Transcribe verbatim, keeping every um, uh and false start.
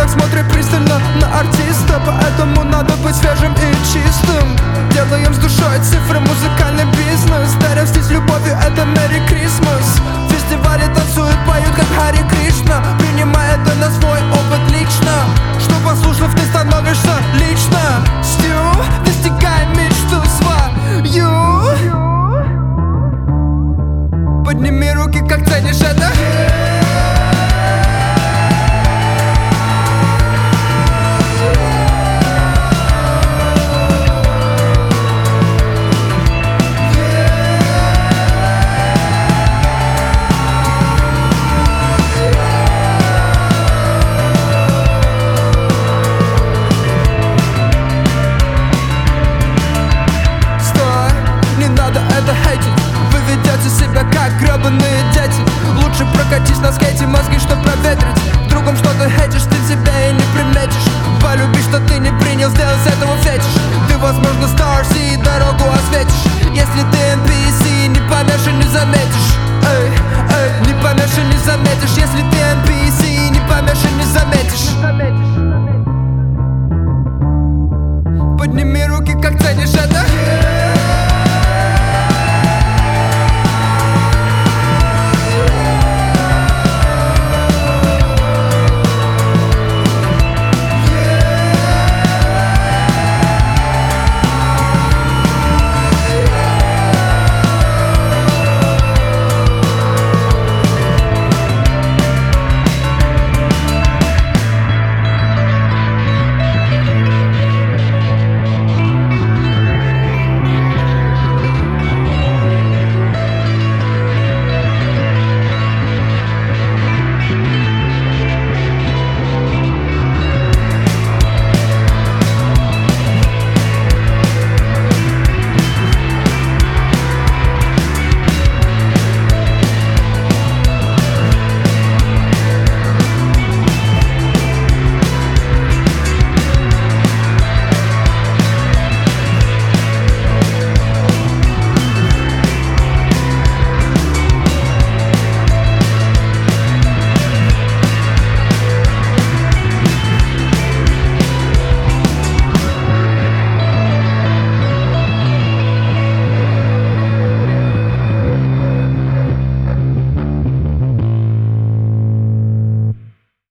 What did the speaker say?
так смотрят пристально на артиста, поэтому надо быть свежим и чистым. Делаем с душой цифры, музыкальный бизнес. Дарим стиль с любовью, это Merry Christmas. Фестивали танцуют, поют как Хари Кришна. Принимай это на свой опыт лично. Что послушав, ты становишься лично. Стю, достигаем мечту свою. Подними руки, как ценишь это. Вы ведете себя как гребаные дети. Лучше прокатись на скейте, мозги что проветрить. В другом что ты хейтишь, ты себя и не приметишь. Полюби, что ты не принял, сделай с этого фетиш. Ты, возможно, Stars и дорогу осветишь. Если ты эн пи си, не помешан, не заметишь. Эй, эй, не помешан, не заметишь. Если ты эн пи си, не помешан, не заметишь. Подними руки, как ценишь это.